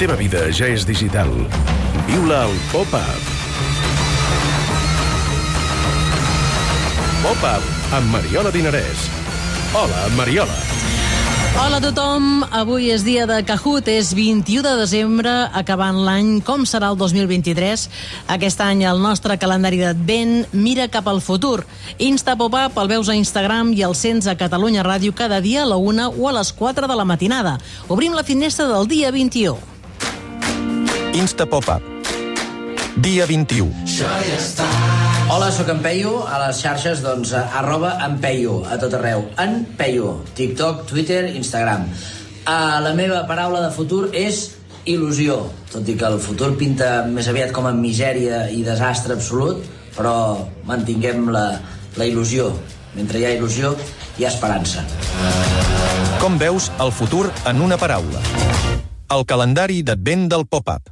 teva vida ja és digital. Viu-la al Pop-Up. Pop-Up amb Mariola Dinarès. Hola, Mariola. Hola a tothom, avui és dia de Kahoot, és 21 de desembre, acabant l'any. Com serà el 2023? Aquest any el nostre calendari d'advent mira cap al futur. Insta Pop-Up el veus a Instagram i el sents a Catalunya Ràdio cada dia a la 1 o a les 4 de la matinada. Obrim la finestra del dia 21. Insta Pop-Up. Dia 21. Hola, sóc en Peyu, a les xarxes, @en Peyu, a tot arreu. En Peyu, TikTok, Twitter, Instagram. La meva paraula de futur és il·lusió, tot i que el futur pinta més aviat com a misèria i desastre absolut, però mantinguem la il·lusió. Mentre hi ha il·lusió, hi ha esperança. Com veus el futur en una paraula? El calendari d'advent del Pop-Up.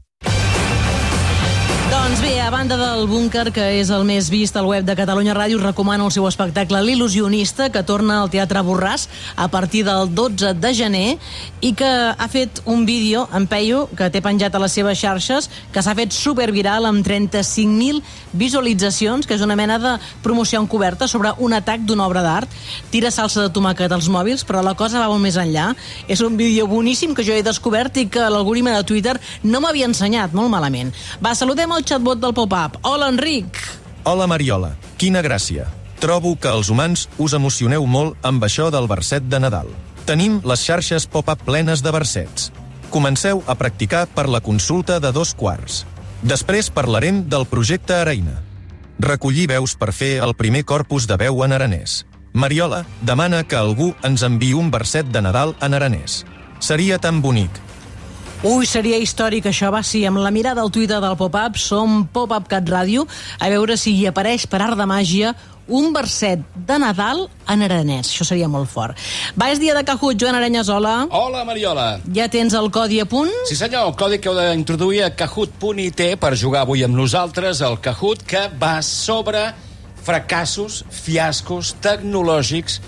Doncs bé, a banda del Búnquer, que és el més vist al web de Catalunya Ràdio, us recomano el seu espectacle L'il·lusionista, que torna al Teatre Borràs a partir del 12 de gener i que ha fet un vídeo, en Peyu, que té penjat a les seves xarxes, que s'ha fet superviral amb 35.000 visualitzacions, que és una mena de promoció encoberta sobre un atac d'una obra d'art. Tira salsa de tomàquet als mòbils, però la cosa va molt més enllà. És un vídeo boníssim que jo he descobert i que l'algoritme de Twitter no m'havia ensenyat, molt malament. Va, saludem el chatbot del Pop-Up. Hola, Enric. Hola, Mariola. Quina gràcia. Trobo que els humans us emocioneu molt amb això del verset de Nadal. Tenim les xarxes Pop-Up plenes de versets. Comenceu a practicar per la consulta de 2:15. Després parlarem del projecte Araina. Recollir veus per fer el primer corpus de veu en aranès. Mariola demana que algú ens enviï un verset de Nadal en aranès. Seria tan bonic. Ui, seria històric això, va, sí, amb la mirada al Twitter del Pop-Up, som Pop-Up Cat Ràdio, a veure si hi apareix per art de màgia un verset de Nadal en aranès. Això seria molt fort. Va, és dia de Kahoot. Joan Arenyes, hola. Hola, Mariola. Ja tens el codi a punt? Sí, senyor, el codi que heu d'introduir a Kahoot.it per jugar avui amb nosaltres, el Kahoot que va sobre fracassos, fiascos tecnològics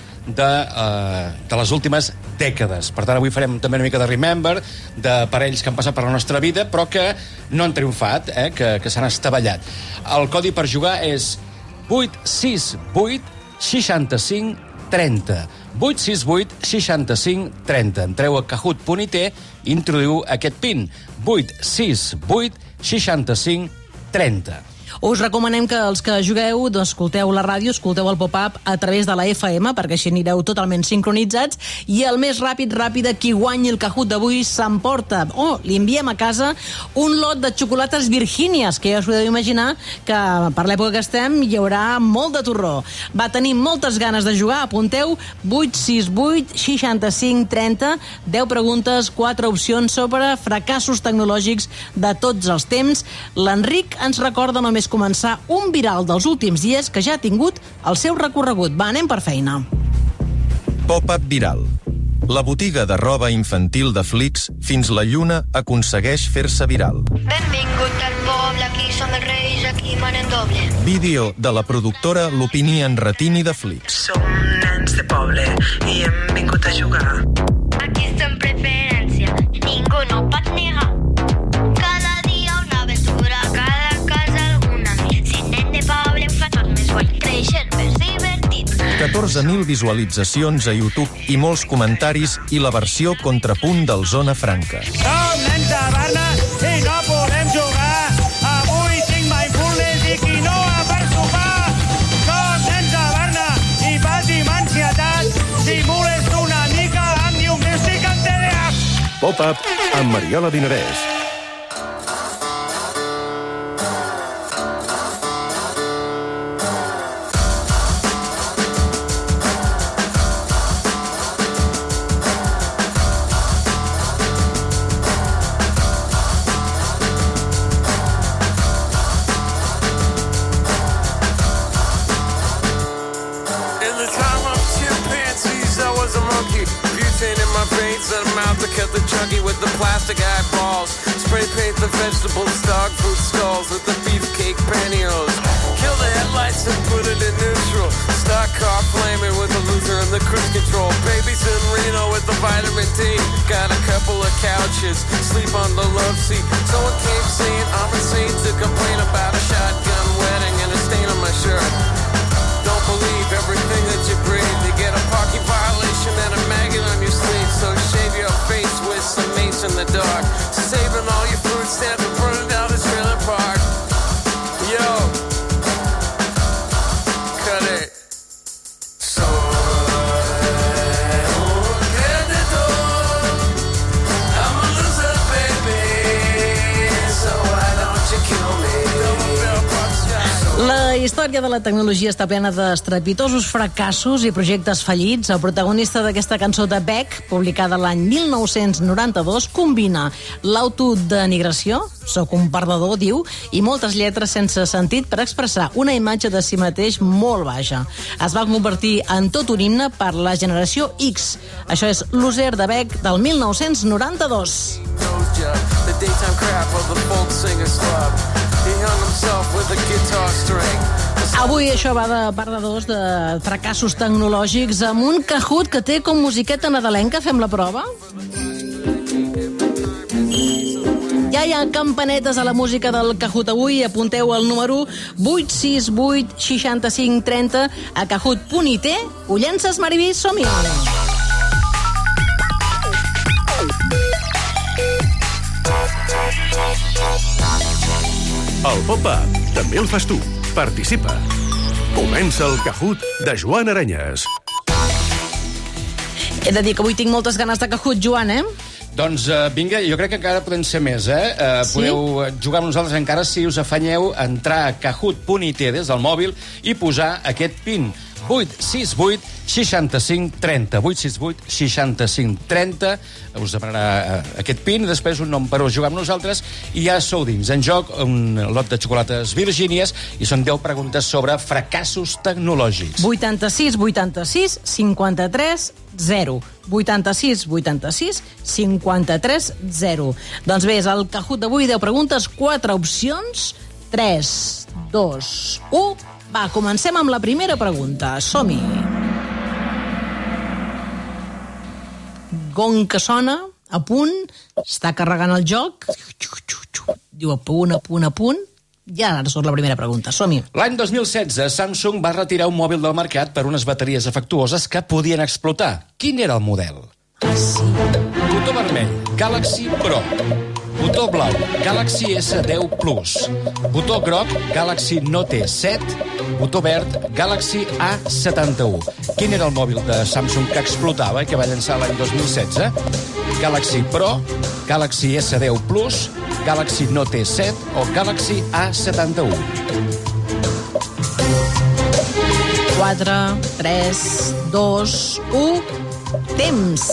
de les últimes dècades. Per tant, avui farem també una mica de remember de parells que han passat per la nostra vida però que no han triomfat, que s'han estavellat. El codi per jugar és 868 65 30. 868 65 30. Entreu a Kahoot.it i introduïu aquest PIN. 868 65 30. Us recomanem que els que jugueu escolteu la ràdio, escolteu el Pop-Up a través de la FM, perquè així anireu totalment sincronitzats, i el més ràpid, qui guanyi el Kahoot d'avui s'emporta, li enviem a casa un lot de xocolates Virgínies, que ja us podeu imaginar que per l'època que estem hi haurà molt de torró. Va tenir moltes ganes de jugar, apunteu 868 65 30, 10 preguntes, 4 opcions sobre fracassos tecnològics de tots els temps. L'Enric ens recorda només començar un viral dels últims dies que ja ha tingut el seu recorregut. Va, anem per feina. Pop-Up viral. La botiga de roba infantil de Flix fins la lluna aconsegueix fer-se viral. Benvingut al poble, aquí som els reis, aquí manem doble. Vídeo de la productora Lupinian Ratini de Flix. Som nens de poble i hem vingut a jugar. Aquí som preferència, ningú no pot negar. Cada dia una aventura, cada casa alguna més. Si nen de poble ho fa tot més guai, creixer més divertit. 14.000 visualitzacions a YouTube i molts comentaris i la versió contrapunt del Zona Franca. Som nens de Barna i no podem jugar. Avui tinc mindfulness i quinoa per sopar. Som nens de Barna i patim ansietat. Si molesto una mica em diu que estic en TDAH. Pop-Up amb Mariola Dinarès. And a mouth that kept the chunky with the plastic eyeballs. Spray paint the vegetables, dog food stalls with the beefcake pantyhose. Kill the headlights and put it in neutral. Stock car flaming with the loser and the cruise control. Baby San Reno with the vitamin D. Got a couple of couches, sleep on the love seat. Someone came saying I'm insane to complain about a shotgun wedding and a stain on my shirt. Don't believe everything that you breathe. You get a parking violation and a maggot on your sleeve. So shave your face with some mace in the dark. Saving all your food stamps and burning down this trailer park. Yo, cut it. La història de la tecnologia està plena d'estrepitosos fracassos i projectes fallits. El protagonista d'aquesta cançó de Beck, publicada l'any 1992, combina l'autodenigració, soc un perdedor, diu, i moltes lletres sense sentit per expressar una imatge de si mateix molt baixa. Es va convertir en tot un himne per la generació X. Això és Loser de Beck del 1992. The daytime crap of the folk singer's club. He hung himself with a guitar string. Avui això va de perdedors, de fracassos tecnològics, amb un Kahoot que té com musiqueta nadalenca. Fem la prova? Ja hi ha campanetes a la música del Kahoot avui. Apunteu el número 868 65 30 a kahoot.it. Ho llences, Mariví? Som-hi! El pop-up també el fas tu. Participa. Comença el Kahoot de Joan Aranyes. He de dir que avui tinc moltes ganes de Kahoot, Joan, Doncs vinga, jo crec que encara podem ser més, Sí? Podeu jugar amb nosaltres encara si us afanyeu a entrar a kahoot.it des del mòbil i posar aquest PIN 868 65 30 868 65 30. Us demanarà aquest PIN, després un nom per jugar amb nosaltres i ja sou dins. En joc un lot de xocolates Virgínies i són 10 preguntes sobre fracassos tecnològics. 86 86 53 0. 86 86 53 0. Doncs bé, és el Kahoot d'avui, 10 preguntes, 4 opcions, 3, 2, 1... Va, comencem amb la primera pregunta. Som-hi. Gong que sona, a punt, està carregant el joc. Diu a punt, a punt, a punt. Ja ara surt la primera pregunta. Som-hi. L'any 2016, Samsung va retirar un mòbil del mercat per unes bateries afectuoses que podien explotar. Quin era el model? Sí. Botó vermell, Galaxy Pro. Botó blau, Galaxy S10 Plus. Botó groc, Galaxy Note 7. Botó verd, Galaxy A71. Quin era el mòbil de Samsung que explotava i que va llançar l'any 2016? Galaxy Pro, Galaxy S10 Plus, Galaxy Note 7 o Galaxy A71? 4, 3, 2, 1... Temps!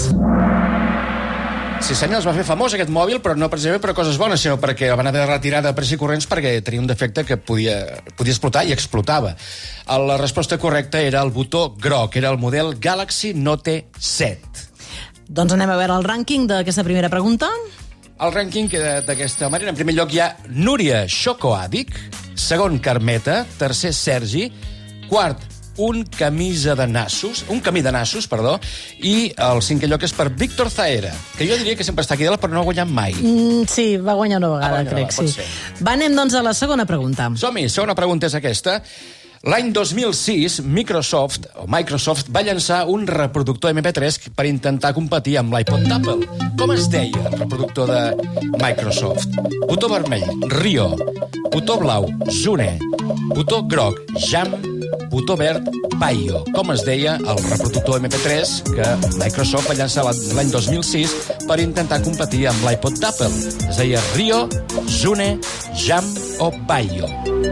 Sí, senyor, es va fer famós aquest mòbil, però no precisament per coses bones, sinó perquè el van haver de retirar de pressa i corrents perquè tenia un defecte que podia explotar i explotava. La resposta correcta era el botó groc, era el model Galaxy Note 7. Doncs anem a veure el rànquing d'aquesta primera pregunta. El rànquing queda d'aquesta manera. En primer lloc hi ha Núria Xocoàdic, segon Carmeta, tercer Sergi, quart un camí de nassos, i el cinquè lloc és per Víctor Zaera, que jo diria que sempre està aquí dalt, però no ha guanyat mai. Sí, va guanyar una vegada, crec, sí. Va, anem doncs a la segona pregunta. Som-hi, segona pregunta és aquesta. L'any 2006, Microsoft va llançar un reproductor MP3 per intentar competir amb l'iPod d'Apple. Com es deia el reproductor de Microsoft? Botó vermell, Rio. Botó blau, Zune. Botó groc, Jam. Botó verd, Paio. Com es deia el reproductor MP3 que Microsoft va llançar l'any 2006 per intentar competir amb l'iPod d'Apple? Es deia Rio, Zune, Jam o Paio?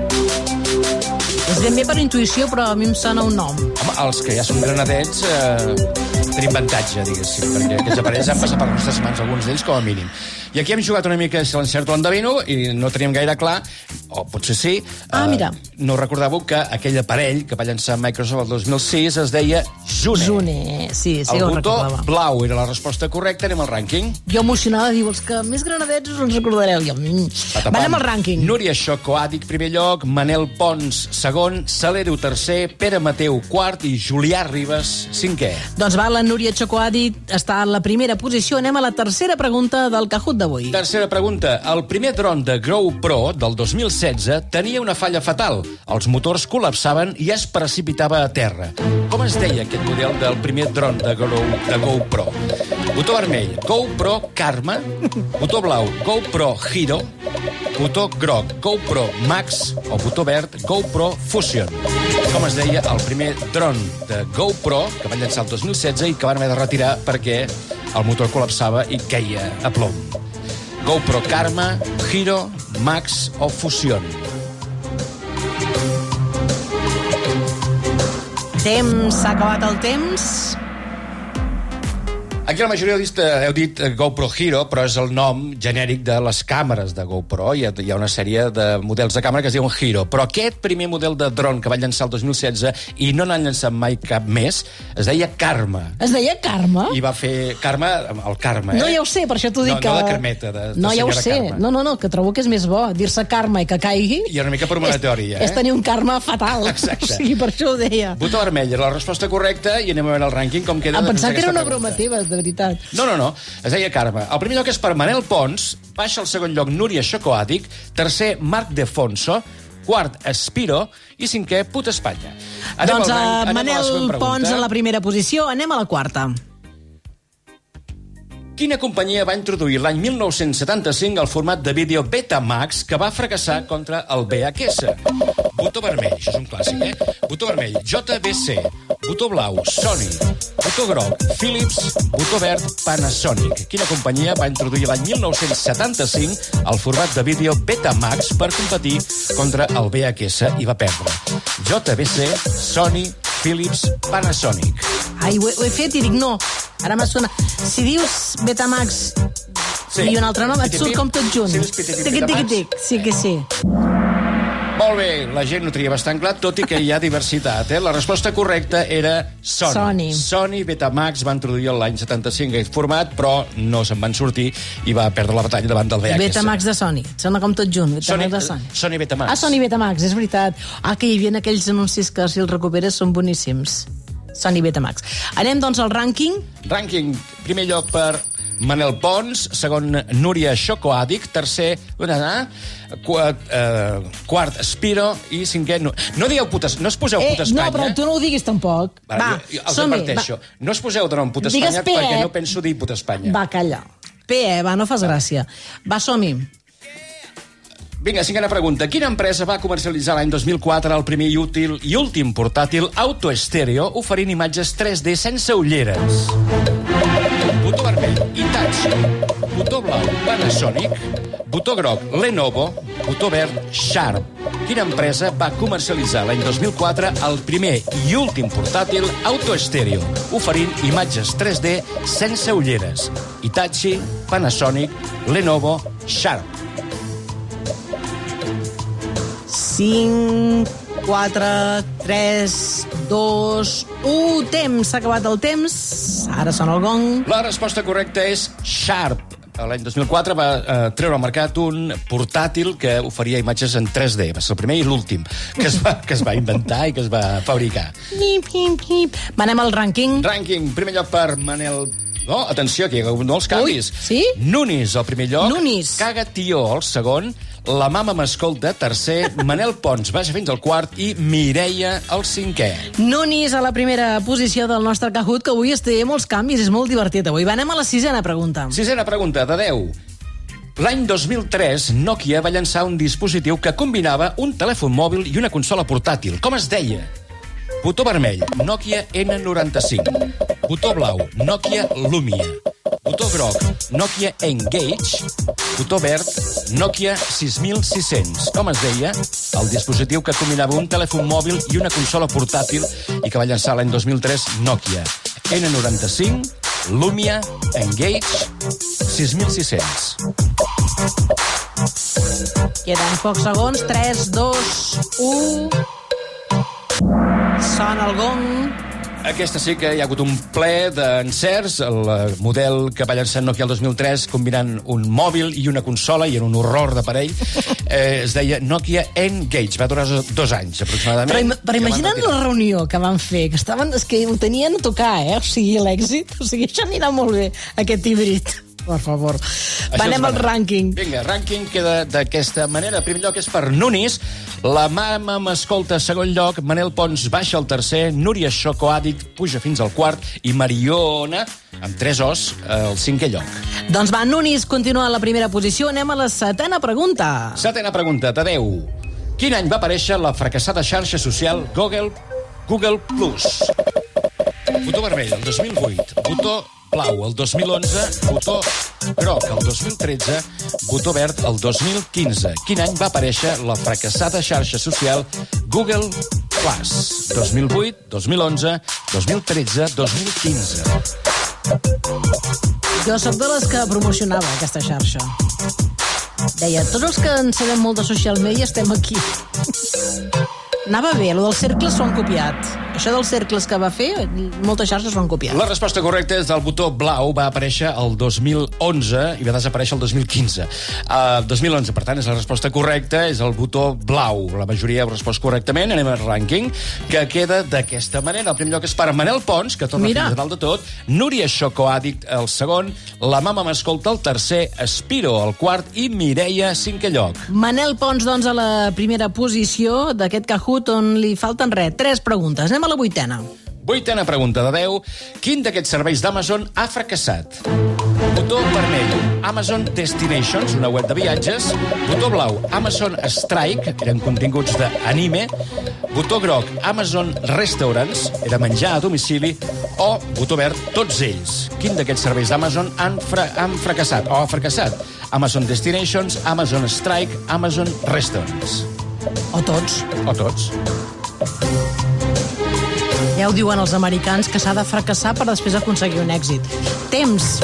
És ben bé per intuïció, però a mi em sona un nom. Home, els que ja són granadets tenim avantatge, diguéssim, perquè aquests aparells han passat per les nostres mans, alguns d'ells com a mínim. I aquí hem jugat una mica si l'encerto o l'endevino i no teníem gaire clar, o potser sí. Mira. No recordàveu que aquell aparell que va llançar Microsoft el 2006 es deia Zune. Zune, sí, El ho botó recordava. blau era la resposta correcta, anem al rànquing. Jo emocionada, diu, els que més granadets us ens recordareu. Jo, Patapam. anem al rànquing. Núria Xocoàdic, primer lloc, Manel Pons, segon, Salero, tercer, Pere Mateu, quart, i Julià Ribas, cinquè. Doncs va, la Núria Xocoadi està en la primera posició. Anem a la tercera pregunta del Kahoot d'avui. Tercera pregunta. El primer dron de GoPro del 2016 tenia una falla fatal. Els motors col·lapsaven i es precipitava a terra. Com es deia aquest model del primer dron de GoPro? Botó vermell, GoPro Karma. Botó blau, GoPro Hero. Botó groc, GoPro Max. O botó verd, GoPro Fusion. Com es deia el primer dron de GoPro que van llançar el 2016 i que van haver de retirar perquè el motor col·lapsava i queia a plom. GoPro Karma, Hero, Max o Fusion. S'ha acabat el temps. Aquí la majoria heu dit GoPro Hero, però és el nom genèric de les càmeres de GoPro. Hi ha una sèrie de models de càmera que es diuen Hero. Però aquest primer model de dron que van llançar el 2016 i no n'han llançat mai cap més, es deia Karma. Es deia Karma? I va fer Karma, el Karma, No, ja ho sé, per això t'ho dic que... No de cremeta, de no, ja ho senyora sé. Karma. No, que trobo que és més bo dir-se Karma i que caigui. I una mica per una teoria, És tenir un karma fatal. Exacte. O sigui, per això ho deia. Botó vermell era la resposta correcta i anem a veure el rànquing com queda. Em pensava que era una aquesta broma pregunta. teva, de veritat. No, es deia Karma. El primer lloc és per Manel Pons, baixa al segon lloc Núria Xocoàdic, tercer Marc Defonso, quart Espiro i cinquè Puta Espanya. Doncs Manel Pons en la primera posició, anem a la quarta. Quina companyia va introduir l'any 1975 el format de vídeo Betamax que va fracassar contra el VHS? Botó vermell, això és un clàssic, Botó vermell, JVC. Botó blau, Sony. Botó groc, Philips. Botó verd, Panasonic. Quina companyia va introduir l'any 1975 el format de vídeo Betamax per competir contra el VHS i va perdre? JVC, Sony, Philips, Panasonic. Ai, ho he fet i dic no. Ara m'ha sonat. Si dius Betamax i un altre nom, et surt com tot junt. Tic-tic-tic. Sí que sí. Molt bé, la gent ho tria bastant clar, tot i que hi ha diversitat. La resposta correcta era Sony. Sony Betamax va introduir l'any 75 aquest format, però no se'n van sortir i va perdre la batalla davant del VHS. Betamax de Sony. Sona com tot junt. Sony Betamax. Sony Betamax, és veritat. Que hi havia aquells anuncis que si els recuperes són boníssims. Sony Betamax. Anem, doncs, al rànquing. Rànquing, primer lloc per Manel Pons, segon Núria Xocoàdic, tercer quart Espiro i cinquè... No es poseu Puta Espanya. No, però tu no ho diguis tampoc. Va, els adverteixo. No es poseu de nom Puta Espanya perquè no penso dir Puta Espanya. Va, calla. No fas gràcia. Va, som-hi. Vinga, cinquena pregunta. Quina empresa va comercialitzar l'any 2004 el primer i últim portàtil autoestèreo oferint imatges 3D sense ulleres? Botó vermell, Hitachi. Botó blau, Panasonic. Botó groc, Lenovo. Botó verd, Sharp. Quina empresa va comercialitzar l'any 2004 el primer i últim portàtil autoestèreo oferint imatges 3D sense ulleres? Hitachi, Panasonic, Lenovo, Sharp. 5, 4, 3, 2, 1... Temps, s'ha acabat el temps. Ara sona el gong. La resposta correcta és Sharp. L'any 2004 va treure al mercat un portàtil que oferia imatges en 3D. Va ser el primer i l'últim que es va inventar i que es va fabricar. Anem al rànquing. Rànquing, primer lloc per Manel... No, atenció, que hi ha molts canvis. Sí? Nunis, al primer lloc. Nunis. Caga Tió, al segon. La Mama m'escolta, tercer. Manel Pons baixa fins al quart. I Mireia, al cinquè. Nunis a la primera posició del nostre Kahoot, que avui té molts canvis, és molt divertit avui. Anem a la sisena pregunta. Sisena pregunta, de 10. L'any 2003, Nokia va llançar un dispositiu que combinava un telèfon mòbil i una consola portàtil. Com es deia? Botó vermell, Nokia N95. Botó blau, Nokia Lumia. Botó groc, Nokia Engage. Botó verd, Nokia 6600. Com es deia? El dispositiu que combinava un telèfon mòbil i una consola portàtil i que va llançar l'any 2003 Nokia. N95, Lumia, Engage, 6.600. Queden pocs segons. 3, 2, 1... Sona el gong. Aquesta sí que hi ha hagut un ple d'encerts. El model que va llançar Nokia el 2003 combinant un mòbil i una consola, i era un horror d'aparell. Es deia Nokia Engage. Va durar 2 anys, aproximadament. Però imagina't la reunió que van fer, que estaven... És que ho tenien a tocar, O sigui, l'èxit. O sigui, això anirà molt bé, aquest híbrid. Per favor. Anem al rànquing. Vinga, rànquing queda d'aquesta manera. El primer lloc és per Nunis. La mama m'escolta segon lloc. Manel Pons baixa al tercer. Núria Xocoàdic puja fins al quart. I Mariona, amb 3 os, al 5è lloc. Doncs va, Nunis continua a la primera posició. Anem a la 7ª pregunta. 7ª pregunta, Tadeu. Quin any va aparèixer la fracassada xarxa social Google+. Botó vermell, el 2008. Botó blau, el 2011, botó groc, el 2013, botó verd, el 2015. Quin any va aparèixer la fracassada xarxa social Google+? 2008, 2011, 2013, 2015. Jo sóc de les que promocionava aquesta xarxa. Deia, tots els que en sabem molt de social media estem aquí. Anava bé, lo dels cercles s'ho han copiat. Això dels cercles que va fer, moltes xarxes s'ho han copiat. La resposta correcta és del botó blau, va aparèixer el 2011 i va desaparèixer el 2015. 2011, per tant, és la resposta correcta, és el botó blau. La majoria heu respost correctament. Anem al rànquing, que queda d'aquesta manera. El primer lloc és per Manel Pons, que torna fins a dalt de tot, Núria Xocoàdic, el segon, la mama m'escolta, el tercer, Espiro, el quart, i Mireia, 5è lloc. Manel Pons, doncs, a la primera posició d'aquest Kahoot, on li falten 3 preguntes. Anem a la 8ª. 8ª pregunta de 10. Quin d'aquests serveis d'Amazon ha fracassat? Botó vermell, Amazon Destinations, una web de viatges. Botó blau, Amazon Strike, eren continguts d'anime. Botó groc, Amazon Restaurants, era menjar a domicili. O botó verd, tots ells. Quin d'aquests serveis d'Amazon han fracassat o ha fracassat? Amazon Destinations, Amazon Strike, Amazon Restaurants. O tots. O tots. Ja ho diuen els americans, que s'ha de fracassar per després aconseguir un èxit. Temps.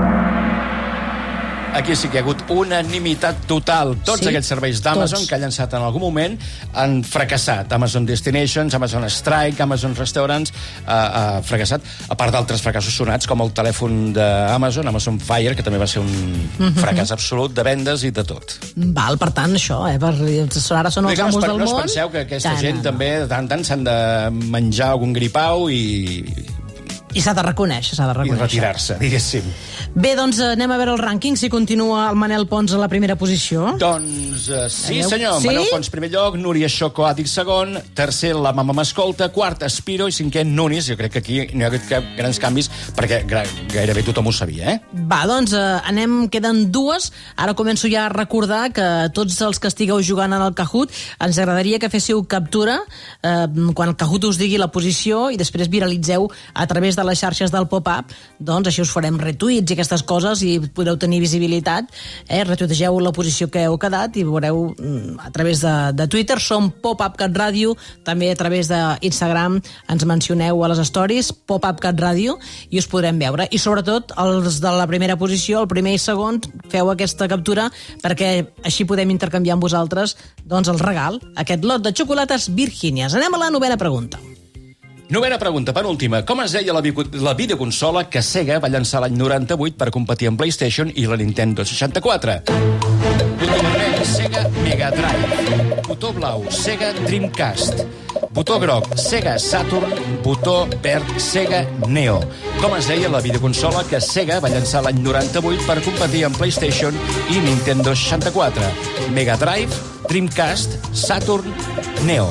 Aquí sí que hi ha hagut unanimitat total. Tots aquests serveis d'Amazon que ha llançat en algun moment han fracassat. Amazon Destinations, Amazon Strike, Amazon Restaurants, ha fracassat, a part d'altres fracassos sonats, com el telèfon d'Amazon, Amazon Fire, que també va ser un fracàs absolut de vendes i de tot. Val, per tant, això, ara són els amos del món. No us penseu que aquesta gent també de tant en tant s'han de menjar algun gripau i s'ha de reconèixer, I retirar-se, diguéssim. Bé, doncs anem a veure el rànquing, si continua el Manel Pons a la primera posició. Doncs sí, senyor. Sí? Manel Pons, primer lloc, Núria Xocoàdic, segon, tercer, la mama m'escolta, quart, Espiro, i 5è, Nunis. Jo crec que aquí no hi ha hagut grans canvis, perquè gairebé tothom ho sabia, Va, doncs queden 2. Ara començo ja a recordar que tots els que estigueu jugant en el Kahoot, ens agradaria que féssiu captura quan el Kahoot us digui la posició i després viralitzeu a través de les xarxes del pop-up, doncs així us farem retuits i aquestes coses i podreu tenir visibilitat. Retuitegeu la posició que heu quedat i veureu a través de Twitter. Som Pop-Up Cat Ràdio, també a través d'Instagram ens mencioneu a les stories Pop-Up Cat Ràdio i us podrem veure. I sobretot els de la primera posició, el primer i segon, feu aquesta captura perquè així podem intercanviar amb vosaltres doncs el regal, aquest lot de xocolates Virgínies. Anem a la 9ª pregunta. 9ª pregunta, penúltima. Com es deia la videoconsola que Sega va llançar l'any 98 per competir amb PlayStation i la Nintendo 64? Botó vermell, Sega Mega Drive. Botó blau, Sega Dreamcast. Botó groc, Sega Saturn. Botó verd, Sega Neo. Com es deia la videoconsola que Sega va llançar l'any 98 per competir amb PlayStation i Nintendo 64? Mega Drive, Dreamcast, Saturn, Neo.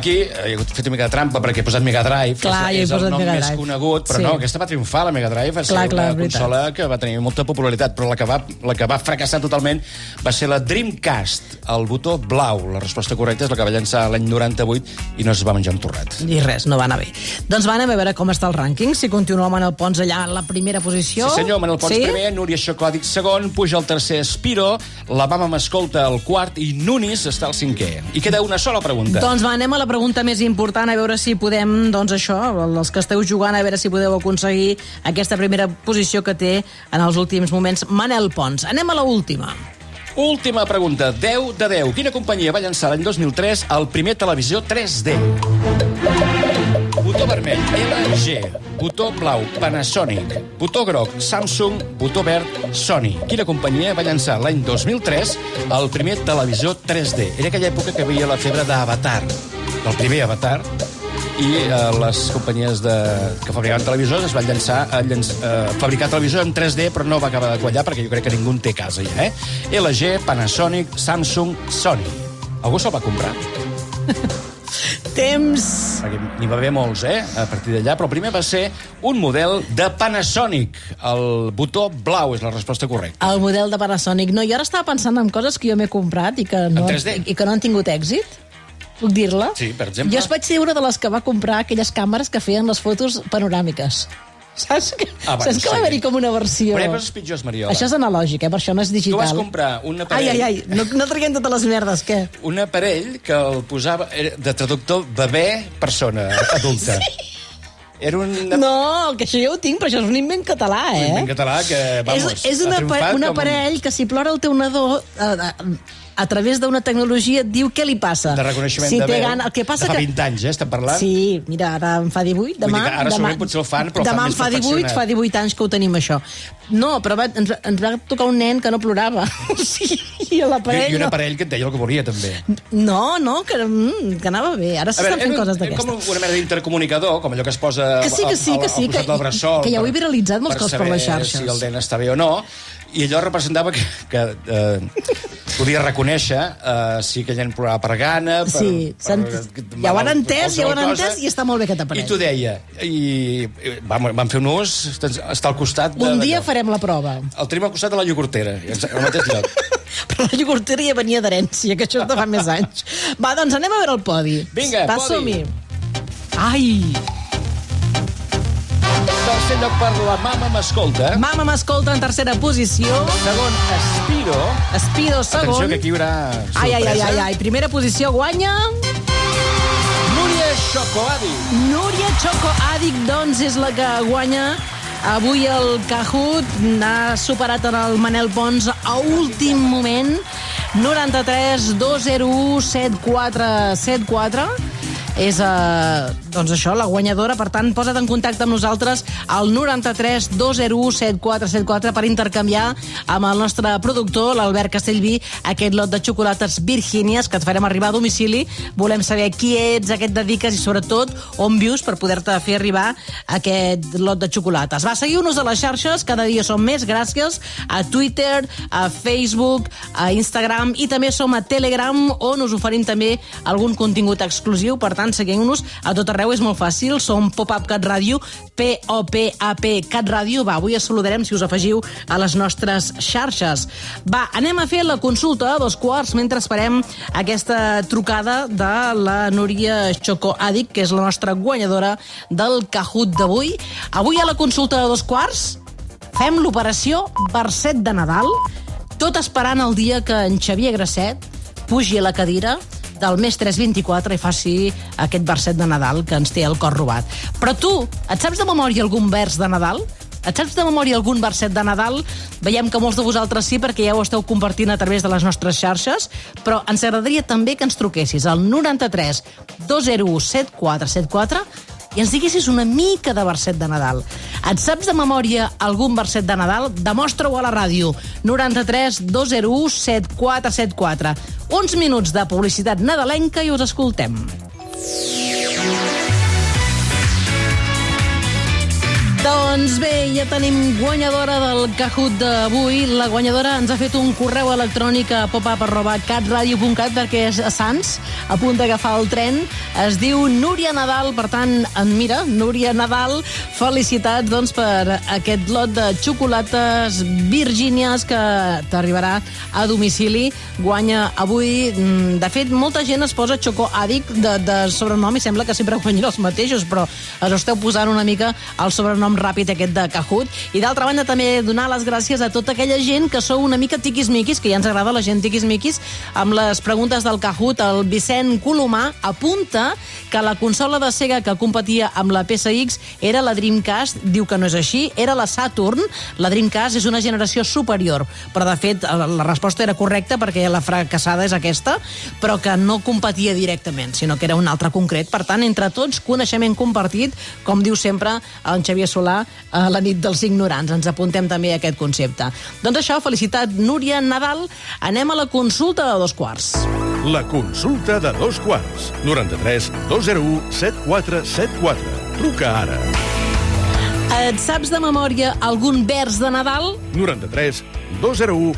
Aquí he fet una mica de trampa perquè he posat Mega Drive. Clar, és el nom Mega més Drive. conegut, però Sí. no, aquesta va triomfar, la Mega Drive. Va ser una consola que va tenir molta popularitat, però la que va fracassar totalment va ser la Dreamcast, el botó blau. La resposta correcta és la que va llançar l'any 98 i no es va menjar un torrat. I res, no va anar bé. Doncs va, anem a veure com està el rànquing, si continua Manel Pons allà en la primera posició. Sí senyor, Manel Pons primer, Núria Xocòdic segon, puja el tercer Spiro, la Mama m'escolta al quart i Nunis està al cinquè. I queda una sola pregunta. Doncs va, anem a la pregunta més important, a veure si podem, doncs això, els que esteu jugant, a veure si podeu aconseguir aquesta primera posició que té en els últims moments Manel Pons. Anem a la última. Última pregunta, 10 de 10. Quina companyia va llançar l'any 2003 el primer televisió 3D? Botó vermell, LG. Botó blau, Panasonic. Botó groc, Samsung. Botó verd, Sony. Quina companyia va llançar l'any 2003 el primer televisor 3D? Era aquella època que havia la febre d'Avatar, del primer Avatar, i les companyies que fabricaven televisors es van llançar a fabricar televisors en 3D, però no va acabar de quallar perquè jo crec que ningú en té casa ja, LG, Panasonic, Samsung, Sony. Algú se'l va comprar? Temps! Perquè n'hi va haver molts, a partir d'allà, però primer va ser un model de Panasonic. El botó blau és la resposta correcta. El model de Panasonic. No, jo ara estava pensant en coses que jo m'he comprat i que no, En 3D? i que no han tingut èxit. Puc dir-la? Sí, per exemple. Jo vaig ser una de les que va comprar aquelles càmeres que feien les fotos panoràmiques. Saps que, saps que va haver-hi com una versió... Però hi ha coses pitjors, Mariola. Això és analògic, per això no és digital. Tu vas comprar un aparell... Ai, no traguem totes les merdes, què? Un aparell que el posava de traductor bebè-persona adulta. Sí. Era un... No, que això ja ho tinc, però això és un invent català, Un invent català que, vamos, és un aparell que si plora el teu nadó... a través d'una tecnologia et diu què li passa. De reconeixement si de veu. El que passa de fa que... 20 anys, estem parlant? Sí, mira, ara em fa 18. Demà, ara segurament potser el fan, però demà el fan més perfeccionat. fa 18 anys que ho tenim, això. No, però ens va tocar un nen que no plorava. I l'aparell... I un aparell que et deia el que volia, també. No, que anava bé. Ara s'estan fent coses d'aquestes. Com una mena d'intercomunicador, com allò que es posa al costat del bressol. Que ja ho he viralitzat molts cops per les xarxes. Per saber si el nen està bé o no. I allò representava que podia reconèixer si aquell nen plorava per gana... Ja ho han entès i està molt bé aquest aparell. I t'ho deia. I vam fer un ús, està al costat... Un dia farem la prova. El tenim al costat de la iogurtera, al mateix lloc. Però la iogurtera ja venia d'herència, que això és de fa més anys. Va, doncs anem a veure el podi. Vinga, podi. Som-hi. Ai... Tercer lloc per la Mama m'escolta. Mama m'escolta en tercera posició. Segon, Spiro. Spiro segon. Atenció, que aquí hi haurà sorpresa. Ai. Primera posició guanya... Núria Xocòdic. Núria Xocòdic, doncs, és la que guanya avui el Kahoot. N'ha superat en el Manel Pons a últim moment. 93 201 7474. És, doncs això, la guanyadora. Per tant, posa't en contacte amb nosaltres al 93 201 7474 per intercanviar amb el nostre productor, l'Albert Castellví, aquest lot de xocolates Virgínies que et farem arribar a domicili. Volem saber qui ets, a què et dediques i, sobretot, on vius per poder-te fer arribar aquest lot de xocolates. Va, seguiu-nos a les xarxes, cada dia som més, gràcies a Twitter, a Facebook, a Instagram i també som a Telegram, on us oferim també algun contingut exclusiu. Per tant, seguim-nos a tot arreu, és molt fàcil. Som Pop-Up Cat Ràdio, P-O-P-A-P Cat Ràdio. Va, avui us saludarem si us afegiu a les nostres xarxes. Va, anem a fer la consulta a 2:15 mentre esperem aquesta trucada de la Núria Xocòdic, que és la nostra guanyadora del Kahoot d'avui. Avui a la consulta de 2:15 fem l'operació Verset de Nadal, tot esperant el dia que en Xavier Grasset pugi a la cadira del mes 324 i faci aquest verset de Nadal que ens té el cor robat. Però tu, et saps de memòria algun vers de Nadal? Et saps de memòria algun verset de Nadal? Veiem que molts de vosaltres sí, perquè ja ho esteu compartint a través de les nostres xarxes, però ens agradaria també que ens truquessis al 93 201 7474 i ens diguessis una mica de verset de Nadal. Et saps de memòria algun verset de Nadal? Demostra-ho a la ràdio. 93 201 7474. Uns minuts de publicitat nadalenca i us escoltem. Doncs bé, ja tenim guanyadora del Kahoot d'avui. La guanyadora ens ha fet un correu electrònic a popup@catradio.cat perquè és a Sants, a punt d'agafar el tren. Es diu Núria Nadal, per tant, mira, Núria Nadal, felicitats doncs, per aquest lot de xocolates Virgínies que t'arribarà a domicili. Guanya avui. De fet, molta gent es posa Choco Addict de sobrenom i sembla que sempre guanyin els mateixos, però us esteu posant una mica el sobrenom ràpid aquest de Kahoot. I d'altra banda també donar les gràcies a tota aquella gent que sou una mica tiquismiquis, que ja ens agrada la gent tiquismiquis, amb les preguntes del Kahoot. El Vicent Colomà apunta que la consola de Sega que competia amb la PSX era la Dreamcast. Diu que no és així, era la Saturn. La Dreamcast és una generació superior, però de fet la resposta era correcta perquè la fracassada és aquesta, però que no competia directament, sinó que era un altre concret. Per tant, entre tots, coneixement compartit, com diu sempre en Xavier Solà a la nit dels ignorants. Ens apuntem també a aquest concepte. Doncs això, felicitat Núria Nadal. Anem a la consulta de 2 quarts. La consulta de 2 quarts. 93 201 7474. Truca ara. Et saps de memòria algun vers de Nadal? 93 201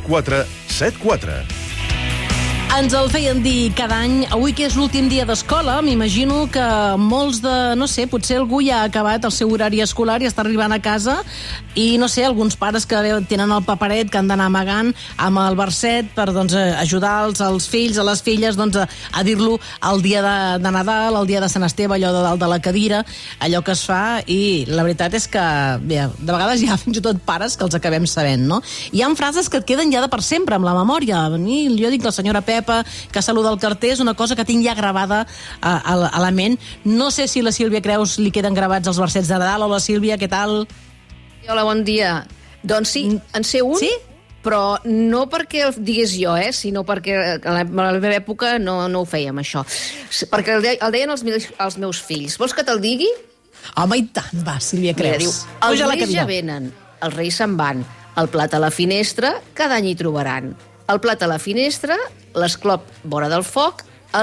7474. Ens el feien dir cada any. Avui, que és l'últim dia d'escola, m'imagino que molts de... No sé, potser algú ja ha acabat el seu horari escolar i està arribant a casa i, no sé, alguns pares que tenen el paperet que han d'anar amagant amb el verset per doncs, ajudar els fills, a les filles, doncs, a dir-lo el dia de Nadal, el dia de Sant Esteve, allò de dalt de la cadira, allò que es fa, i la veritat és que bé, de vegades hi ha fins i tot pares que els acabem sabent, no? Hi ha frases que et queden ja de per sempre amb la memòria. Jo dic la senyora Pepa, que saluda el carter, és una cosa que tinc ja gravada a la ment. No sé si la Sílvia Creus li queden gravats els versets de Nadal. Hola, Sílvia, què tal? Hola, bon dia. Doncs sí, en sé un, sí? Però no perquè el digués jo, sinó perquè a la meva època no ho fèiem, això. Perquè el deien els meus fills. Vols que te'l digui? Home, i tant, va, Sílvia Creus. Mira, diu, els reis ja venen, els reis se'n van, el plat a la finestra, cada any hi trobaran. El plat a la finestra, l'esclop vora del foc,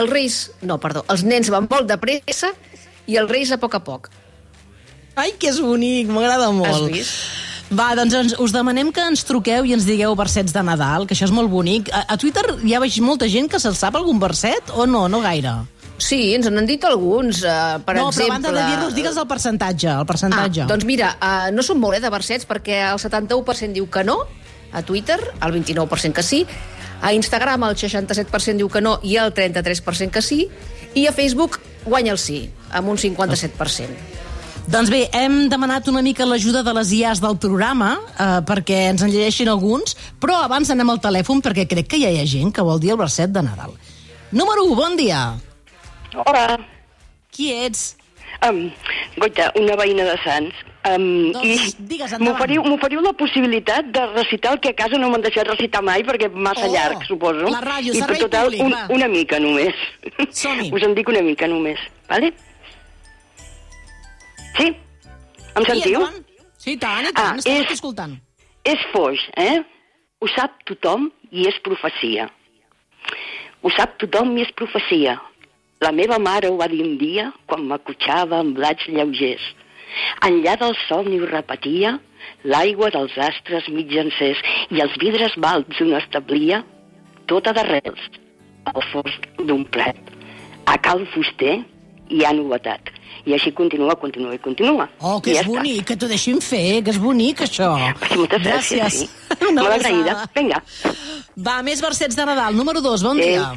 els nens van molt de pressa i els reis a poc. Ai, que és bonic, m'agrada molt. Has vist? Va, doncs us demanem que ens truqueu i ens digueu versets de Nadal, que això és molt bonic. A Twitter ja veig molta gent que se'l sap algun verset o no gaire? Sí, ens n'han dit alguns, per exemple... No, però abans de dir-nos, digues el percentatge. Doncs mira, no són molt de versets, perquè el 71% diu que no, a Twitter, el 29% que sí, a Instagram el 67% diu que no i el 33% que sí, i a Facebook guanya el sí, amb un 57%. Doncs bé, hem demanat una mica l'ajuda de les IAs del programa perquè ens en llegeixin alguns, però abans anem al telèfon perquè crec que ja hi ha gent que vol dir el verset de Nadal. Número 1, bon dia. Hola. Qui ets? Goita, una veïna de Sants. Doncs digues, endavant. M'oferiu la possibilitat de recitar el que a casa no m'han deixat recitar mai, perquè massa llarg, suposo. La ràdio, i servei total, públic, va. Una mica només. Som-hi. Us en dic una mica només, vale? Sí? Em sentiu? Sí, tant, estem escoltant. És foix, Ho sap tothom i és profecia. Ho sap tothom i és profecia. La meva mare ho va dir un dia quan m'acotxava amb blats lleugers. Enllà del sol ni ho repetia, l'aigua dels astres mig encès i els vidres balts on establia, tota d'arrels, al fons d'un plet. A cal fuster hi ha novetat. I així continua. Oh, que és bonic, que t'ho deixin fer, que és bonic, això. Moltes gràcies. Sí. Molt agraïda. Vinga. Va, més versets de Nadal. Número 2, bon dia.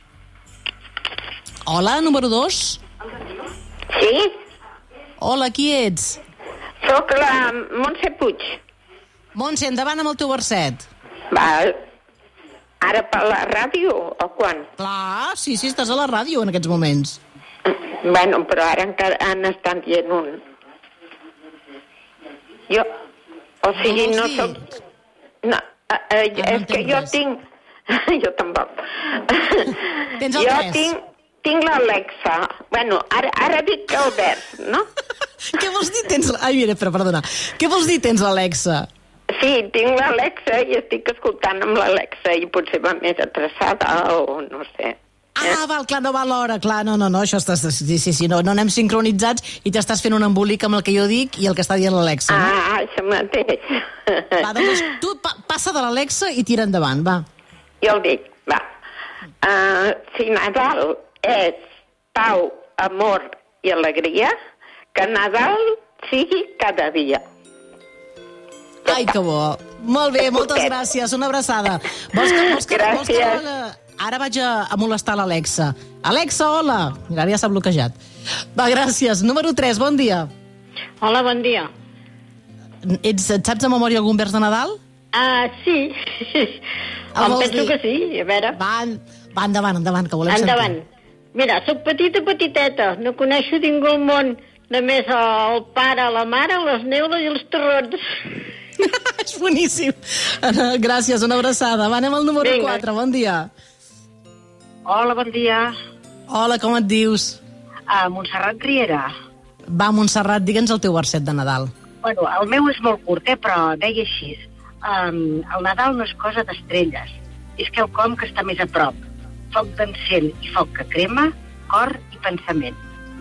Hola, número 2. Sí? Hola, qui ets? Soc la Montse Puig. Montse, endavant amb el teu verset. Val. Ara per la ràdio o quan? Clar, sí, estàs a la ràdio en aquests moments. Bueno, però ara encara han estat dient un. Jo, o sigui, no soc... No, és que jo tinc... Jo tampoc. Tens el 3. Jo tinc l'Alexa. Bueno, ara dic el vers, no? Què vols dir tens... Ai, mira, però perdona. Què vols dir tens l'Alexa? Sí, tinc l'Alexa i estic escoltant amb l'Alexa i potser va més atrasada o no sé. Val, clar, no va a l'hora, clar, no, això estàs... Sí, no anem sincronitzats i t'estàs fent un embolic amb el que jo dic i el que està dient l'Alexa, no? Això mateix. Va, doncs tu passa de l'Alexa i tira endavant, va. Jo el dic, va. Si Nadal és pau, amor i alegria, que Nadal sigui cada dia. Ai, que bo. Molt bé, moltes gràcies, una abraçada. Vols que ara vaig a molestar l'Alexa. Alexa, hola! Mira, ara ja s'ha bloquejat. Va, gràcies. Número 3, bon dia. Hola, bon dia. Et saps de memòria algun vers de Nadal? Sí. Penso que sí, a veure. Va, endavant, que volem sentir. Mira, soc petiteta, no coneixo ningú al món, només el pare, la mare, les neules i els torrons. És boníssim. Gràcies, una abraçada. Va, anem al número 4, bon dia. Hola, bon dia. Hola, com et dius? Montserrat Riera. Va, Montserrat, digue'ns el teu verset de Nadal. Bueno, el meu és molt curt, però deia així. El Nadal no és cosa d'estrelles, és quelcom que està més a prop. Foc d'encén i foc que crema, cor i pensament.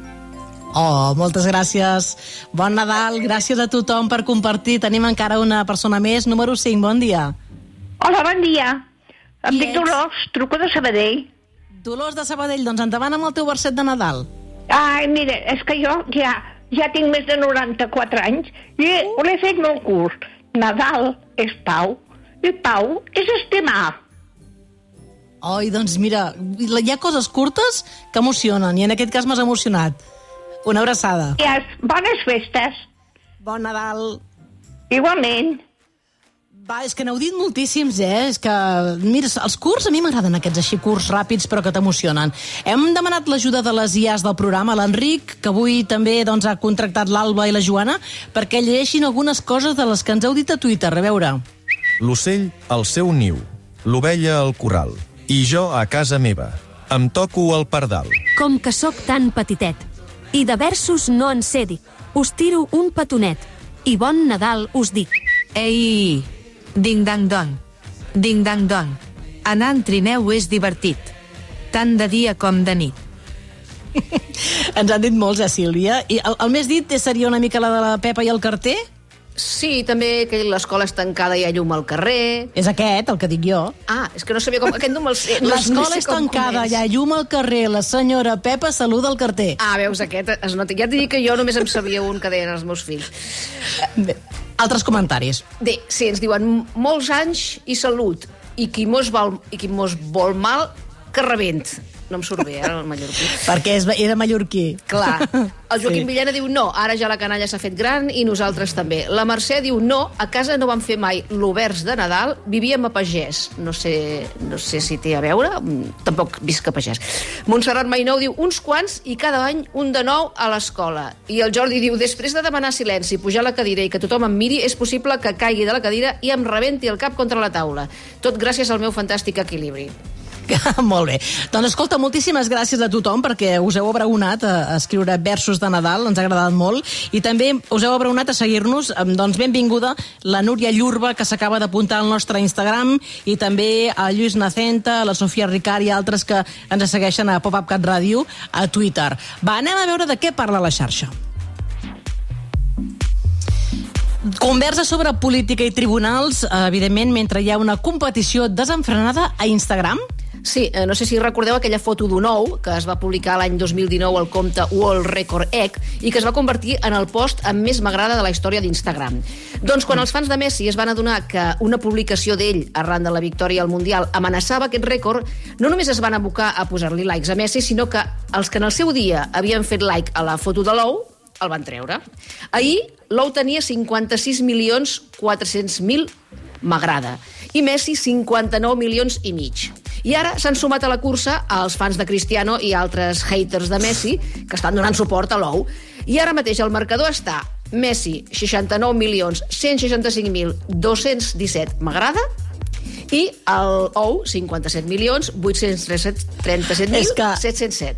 Oh, moltes gràcies. Bon Nadal, gràcies a tothom per compartir. Tenim encara una persona més. Número 5, bon dia. Hola, bon dia. Em dic Dolors, truco de Sabadell. Dolors de Sabadell, doncs endavant amb el teu verset de Nadal. Ai, mira, és que jo ja tinc més de 94 anys i l'he fet molt curt. Nadal és pau i pau és estimar. Oi, doncs mira, hi ha coses curtes que emocionen i en aquest cas m'has emocionat. Una abraçada. Bones festes. Bon Nadal. Igualment. Va, és que n'heu dit moltíssims, És que, mira, els curts a mi m'agraden aquests així curts, ràpids, però que t'emocionen. Hem demanat l'ajuda de les IAs del programa, l'Enric, que avui també ha contractat l'Alba i la Joana, perquè llegeixin algunes coses de les que ens heu dit a Twitter. A veure. L'ocell al seu niu, l'ovella al corral, i jo a casa meva. Em toco el pardal. Com que sóc tan petitet, i de versos no en sé dir, us tiro un petonet, i bon Nadal us dic. Ei, ding-dang-dong, ding-dang-dong, anar en trineu és divertit, tant de dia com de nit. Ens han dit molts, Sílvia. I el més dit seria una mica la de la Pepa i el carter? Sí, també que l'escola és tancada i hi ha llum al carrer. És aquest, el que dic jo. És que no sabia com... Aquest no me'l sé. L'escola és tancada, hi ha llum al carrer, la senyora Pepa saluda al carter. Veus, aquest es nota. Ja t'he dit que jo només em sabia un que deien els meus fills. Bé, altres comentaris. Bé, sí, ens diuen molts anys i salut, i qui mos vol mal, que rebent. No em surt bé, el mallorquí. Perquè era mallorquí. Clar. El Joaquim Villena diu no, ara ja la canalla s'ha fet gran i nosaltres també. La Mercè diu no, a casa no vam fer mai l'oberts de Nadal, vivíem a Pagès. No sé si té a veure, tampoc visc a Pagès. Montserrat Mainou diu uns quants i cada any un de nou a l'escola. I el Jordi diu, després de demanar silenci, pujar a la cadira i que tothom em miri, és possible que caigui de la cadira i em rebenti el cap contra la taula. Tot gràcies al meu fantàstic equilibri. Molt bé. Doncs escolta, moltíssimes gràcies a tothom perquè us heu abraonat a escriure versos de Nadal, ens ha agradat molt, i també us heu abraonat a seguir-nos. Doncs benvinguda la Núria Llurba, que s'acaba d'apuntar al nostre Instagram, i també a Lluís Nacenta, a la Sofia Ricard i altres que ens segueixen a Pop-Up Cat Ràdio a Twitter. Va, anem a veure de què parla la xarxa. Conversa sobre política i tribunals, evidentment, mentre hi ha una competició desenfrenada a Instagram. Sí, no sé si recordeu aquella foto d'un ou que es va publicar l'any 2019 al compte World Record Egg i que es va convertir en el post amb més m'agrada de la història d'Instagram. Doncs quan els fans de Messi es van adonar que una publicació d'ell arran de la victòria al Mundial amenaçava aquest rècord, no només es van abocar a posar-li likes a Messi, sinó que els que en el seu dia havien fet like a la foto de l'ou el van treure. Ahir l'ou tenia 56.400.000 m'agrada i Messi 59 milions i mig. I ara s'han sumat a la cursa els fans de Cristiano i altres haters de Messi que estan donant suport a l'ou. I ara mateix el marcador està Messi 69.165.217 m'agrada i el ou 57.837.707.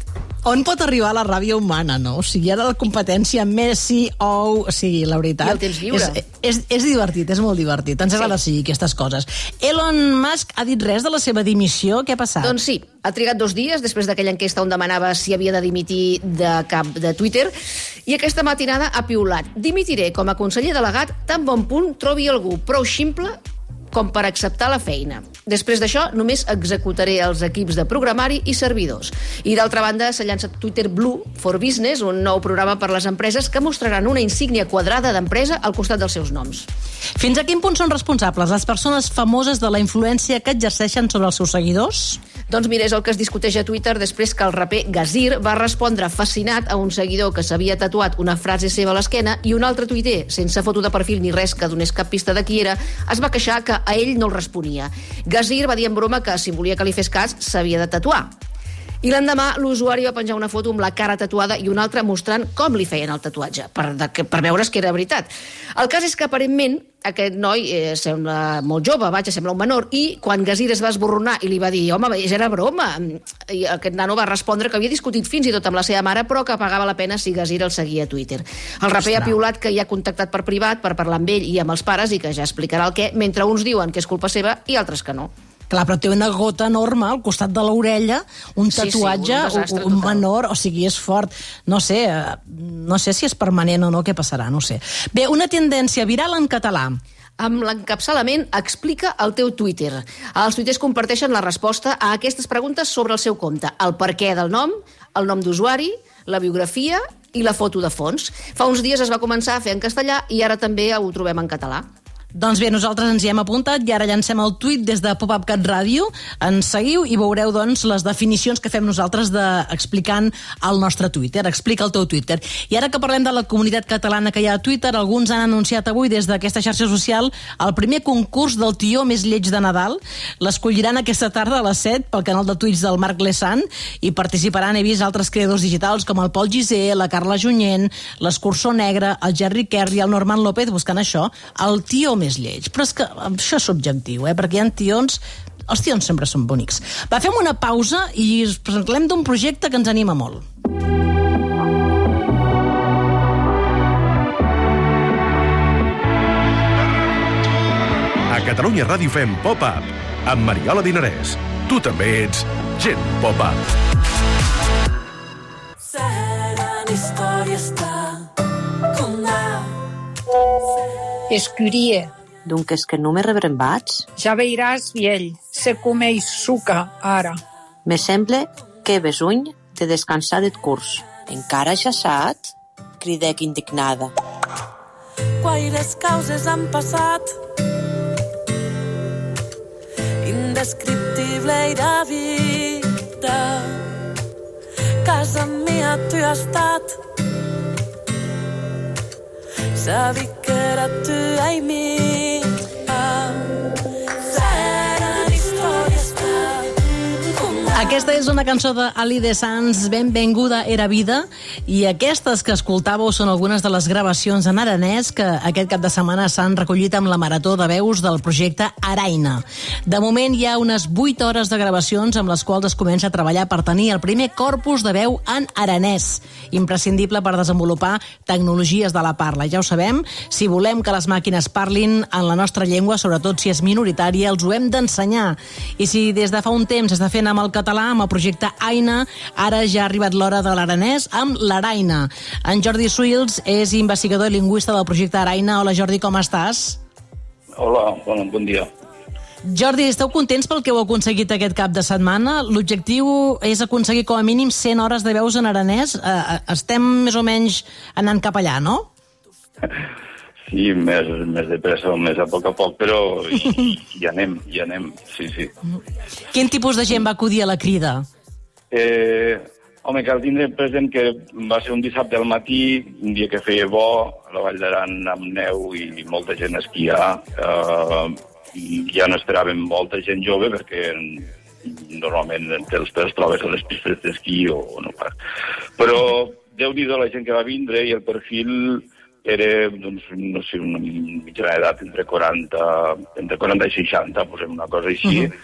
On pot arribar la ràbia humana, no? O sigui, ara la competència Messi, o sigui, la veritat... I el temps lliure. És divertit, és molt divertit. Ens agrada seguir aquestes coses. Elon Musk ha dit res de la seva dimissió? Què ha passat? Doncs sí, ha trigat 2 dies després d'aquella enquesta on demanava si havia de dimitir de cap de Twitter, i aquesta matinada ha piulat: dimitiré com a conseller delegat tan bon punt trobi algú prou ximple com per acceptar la feina. Després d'això, només executaré els equips de programari i servidors. I d'altra banda, s'ha llançat Twitter Blue for Business, un nou programa per les empreses que mostraran una insígnia quadrada d'empresa al costat dels seus noms. Fins a quin punt són responsables les persones famoses de la influència que exerceixen sobre els seus seguidors? Doncs mira, és el que es discuteix a Twitter després que el raper Gazir va respondre fascinat a un seguidor que s'havia tatuat una frase seva a l'esquena, i un altre tuiter, sense foto de perfil ni res que donés cap pista de qui era, es va queixar que a ell no el responia. Gazir va dir en broma que si volia que li fes cas s'havia de tatuar. I l'endemà l'usuari va penjar una foto amb la cara tatuada i una altra mostrant com li feien el tatuatge, per veure's que era veritat. El cas és que aparentment aquest noi sembla molt jove, sembla un menor, i quan Gazir es va esborronar i li va dir home, era broma, i aquest nano va respondre que havia discutit fins i tot amb la seva mare, però que pagava la pena si Gazir el seguia a Twitter. El raper ha piulat que hi ha contactat per privat per parlar amb ell i amb els pares i que ja explicarà el què, mentre uns diuen que és culpa seva i altres que no. Clar, però té una gota enorme al costat de l'orella, un tatuatge, un menor, o sigui, és fort. No sé si és permanent o no, què passarà, no sé. Bé, una tendència viral en català. Amb l'encapçalament explica el teu Twitter. Els tuiters comparteixen la resposta a aquestes preguntes sobre el seu compte: el per què del nom, el nom d'usuari, la biografia i la foto de fons. Fa uns dies es va començar a fer en castellà i ara també ho trobem en català. Doncs bé, nosaltres ens hi hem apuntat i ara llancem el tuit des de Pop-Up Cat Ràdio. Ens seguiu i veureu, doncs, les definicions que fem nosaltres explicant el nostre Twitter. Explica el teu Twitter. I ara que parlem de la comunitat catalana que hi ha a Twitter, alguns han anunciat avui des d'aquesta xarxa social el primer concurs del tió més lleig de Nadal. L'escolliran aquesta tarda a les 7 pel canal de Twitch del Marc Lesan i participaran, he vist, altres creadors digitals com el Pol Gissé, la Carla Junyent, l'Escurçó Negre, el Jerry Kerr i el Norman López buscant això, el tió més lleig. Però és que això és subjectiu, perquè hi ha tions... Els tions sempre són bonics. Va, fem una pausa i us parlem d'un projecte que ens anima molt. A Catalunya Ràdio fem Pop-Up amb Mariola Dinarès. Tu també ets gent Pop-Up. Escurie. Donc és que no me rebrembats? Ja veuràs, viell. Se comeix suca, ara. Me sembla que besuny de descansar del curs. Encara jaçat? Cridec indignada. Quaires causes han passat, indescriptible i de vida. Casa mia tu has estat, sabia que era tu i mi. Aquesta és una cançó d'Ali de Sans, Benvenguda era vida, i aquestes que escoltàveu són algunes de les gravacions en aranès que aquest cap de setmana s'han recollit amb la marató de veus del projecte Araina. De moment hi ha unes 8 hores de gravacions amb les quals es comença a treballar per tenir el primer corpus de veu en aranès, imprescindible per desenvolupar tecnologies de la parla. Ja ho sabem, si volem que les màquines parlin en la nostra llengua, sobretot si és minoritària, els ho hem d'ensenyar. I si des de fa un temps s'està fent amb el català, amb el projecte Aina, ara ja ha arribat l'hora de l'aranès amb l'Araina. En Jordi Suils és investigador i lingüista del projecte Araina. Hola, Jordi, com estàs? Hola, bon dia. Jordi, esteu contents pel que heu aconseguit aquest cap de setmana? L'objectiu és aconseguir com a mínim 100 hores de veus en aranès. Estem més o menys anant cap allà, no? Sí, més de pressa o més a poc, però hi anem, sí. Quin tipus de gent va acudir a la crida? Home, cal tindre present que va ser un dissabte al matí, un dia que feia bo, a la Vall d'Aran amb neu i molta gent a esquiar. Ja no esperàvem molta gent jove perquè normalment te'ls trobes a les pistes d'esquí o no pas. Però Déu-n'hi-do la gent que va vindre i el perfil era, doncs, no sé, una mitjana d'edat entre 40 i 60, posem una cosa així.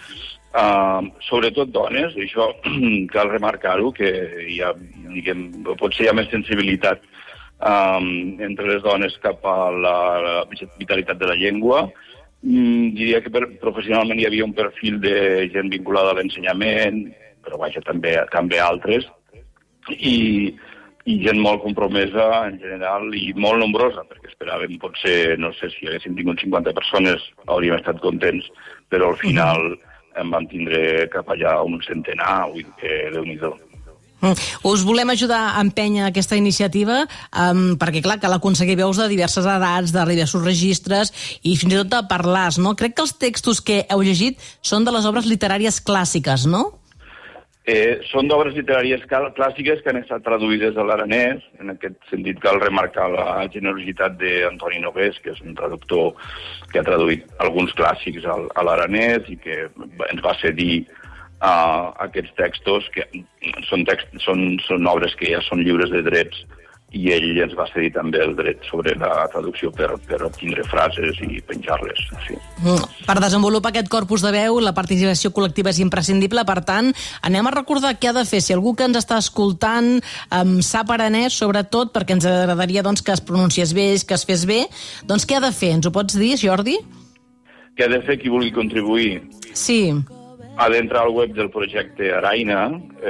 sobretot dones, això cal remarcar-ho, que hi ha, potser hi ha més sensibilitat entre les dones cap a la vitalitat de la llengua. Diria que professionalment hi havia un perfil de gent vinculada a l'ensenyament, però vaja, també altres, i gent molt compromesa en general i molt nombrosa, perquè esperàvem potser, no sé, si haguéssim tingut 50 persones hauríem estat contents, però al final en vam tindre cap allà un centenar, vull dir que Déu-n'hi-do. Us volem ajudar a empènyer aquesta iniciativa perquè, clar, cal aconseguir veus de diverses edats, de diversos registres i fins i tot de parlars, no? Crec que els textos que heu llegit són de les obres literàries clàssiques, no? Són d'obres literàries clàssiques que han estat traduïdes a l'aranès. En aquest sentit cal remarcar la generositat d'Antoni Nogués, que és un traductor que ha traduït alguns clàssics a l'aranès i que ens va cedir aquests textos, que són obres que ja són lliures de drets, i ell ens va cedir també el dret sobre la traducció per obtindre frases i penjar-les. Sí. Per desenvolupar aquest corpus de veu, la participació col·lectiva és imprescindible, per tant, anem a recordar què ha de fer. Si algú que ens està escoltant sap aranès, sobretot, perquè ens agradaria que es pronunciés bé, que es fes bé, doncs què ha de fer? Ens ho pots dir, Jordi? Què ha de fer qui vulgui contribuir? Sí. Ha d'entrar al web del projecte Araina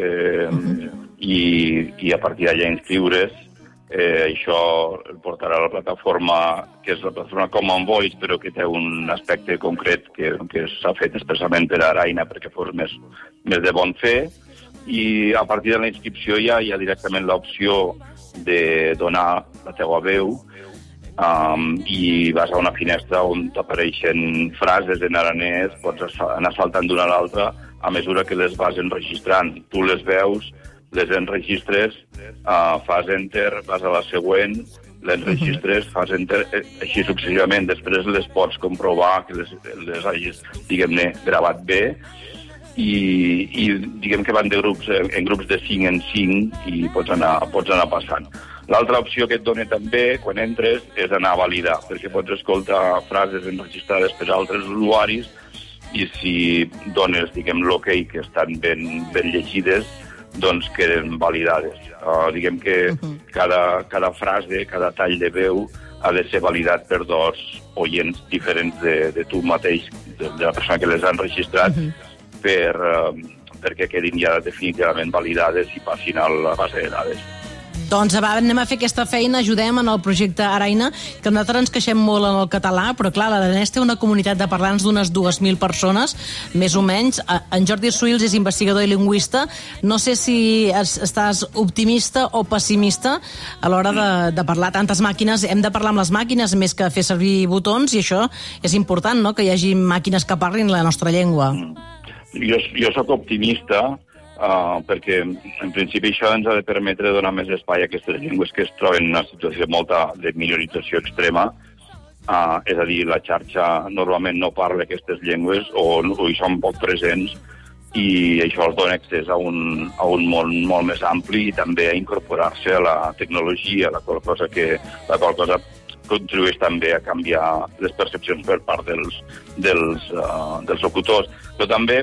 i a partir d'allà inscriure's. Això el portarà a la plataforma, que és la plataforma Common Voice, però que té un aspecte concret que s'ha fet expressament per a Araina perquè fos més de bon fer. I a partir de la inscripció ja hi ha directament l'opció de donar la teua veu i vas a una finestra on t'apareixen frases en aranès, pots anar saltant d'una a l'altra a mesura que les vas enregistrant. Tu les veus, les enregistres, fas enter, vas a la següent, l'enregistres, fas enter, així successivament. Després les pots comprovar que les hagis, diguem-ne, gravat bé i diguem que van en grups de 5 en 5 i pots anar passant. L'altra opció que et dona també, quan entres, és anar a validar, perquè pots escoltar frases enregistrades per altres usuaris i si dones, diguem, l'ok, que estan ben llegides, doncs queden validades. Diguem que cada frase, cada tall de veu ha de ser validat per dos oients diferents de tu mateix, de la persona que les han registrat, perquè quedin ja definitivament validades i passin a la base de dades. Doncs anem a fer aquesta feina, ajudem en el projecte Araina, que nosaltres ens queixem molt en el català, però clar, l'aranès té una comunitat de parlants d'unes 2.000 persones, més o menys. En Jordi Suils és investigador i lingüista. No sé si estàs optimista o pessimista a l'hora de parlar tantes màquines. Hem de parlar amb les màquines més que fer servir botons, i això és important, no?, que hi hagi màquines que parlin la nostra llengua. Jo sóc optimista, perquè en principi això ens ha de permetre donar més espai a aquestes llengües que es troben en una situació de minorització extrema. És a dir, la xarxa normalment no parla aquestes llengües o hi són poc presents, i això els dona accés a un món molt més ampli i també a incorporar-se a la tecnologia, la qual cosa contribueix també a canviar les percepcions per part dels locutors. Però també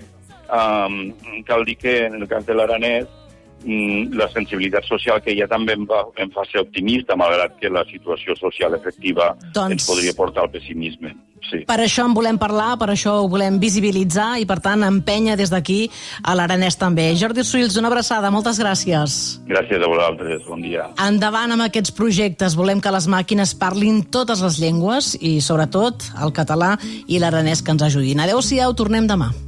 cal dir que en el cas de l'aranès la sensibilitat social que hi ha també em fa ser optimista, malgrat que la situació social efectiva ens podria portar al pessimisme. Sí. Per això en volem parlar, per això ho volem visibilitzar i, per tant, empènyer des d'aquí a l'aranès també. Jordi Suils, una abraçada, moltes gràcies. Gràcies a vosaltres, bon dia. Endavant amb aquests projectes. Volem que les màquines parlin totes les llengües i, sobretot, el català i l'aranès que ens ajudin. Adéu-siau, tornem demà.